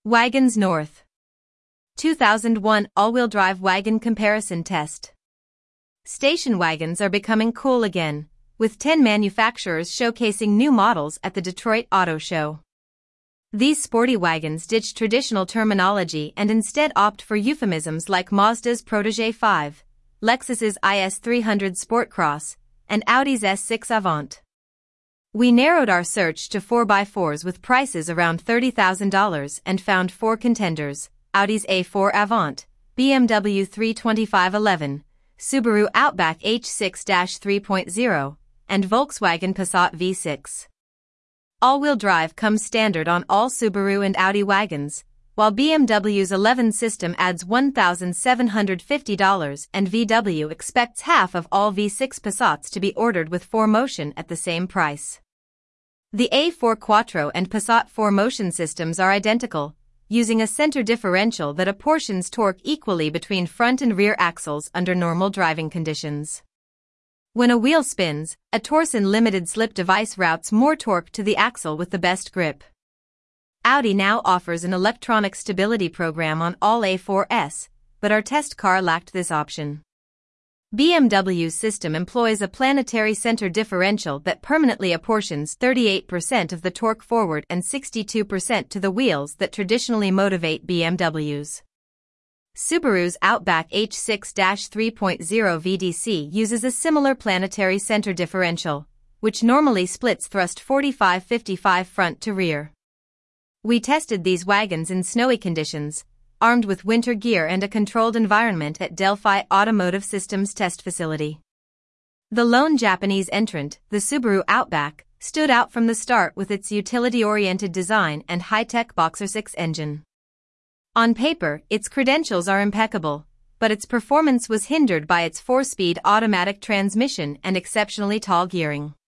Wagons North 2001 all-wheel drive wagon comparison test. Station wagons are becoming cool again, with 10 manufacturers showcasing new models at the Detroit Auto Show. These sporty wagons ditch traditional terminology and instead opt for euphemisms like Mazda's Protégé 5, Lexus's IS300 Sport Cross, and Audi's S6 Avant. We narrowed our search to 4x4s with prices around $30,000 and found 4 contenders: Audi's A4 Avant, BMW 32511, Subaru Outback H6 3.0, and Volkswagen Passat V6. All-wheel drive comes standard on all Subaru and Audi wagons, while BMW's 11 system adds $1,750 and VW expects half of all V6 Passats to be ordered with 4Motion at the same price. The A4 Quattro and Passat 4Motion systems are identical, using a center differential that apportions torque equally between front and rear axles under normal driving conditions. When a wheel spins, a torsion limited slip device routes more torque to the axle with the best grip. Audi now offers an electronic stability program on all A4s, but our test car lacked this option. BMW's system employs a planetary center differential that permanently apportions 38% of the torque forward and 62% to the wheels that traditionally motivate BMWs. Subaru's Outback H6 3.0 VDC uses a similar planetary center differential, which normally splits thrust 45-55 front to rear. We tested these wagons in snowy conditions, armed with winter gear and a controlled environment at Delphi Automotive Systems test facility. The lone Japanese entrant, the Subaru Outback, stood out from the start with its utility-oriented design and high-tech Boxer 6 engine. On paper, its credentials are impeccable, but its performance was hindered by its 4-speed automatic transmission and exceptionally tall gearing.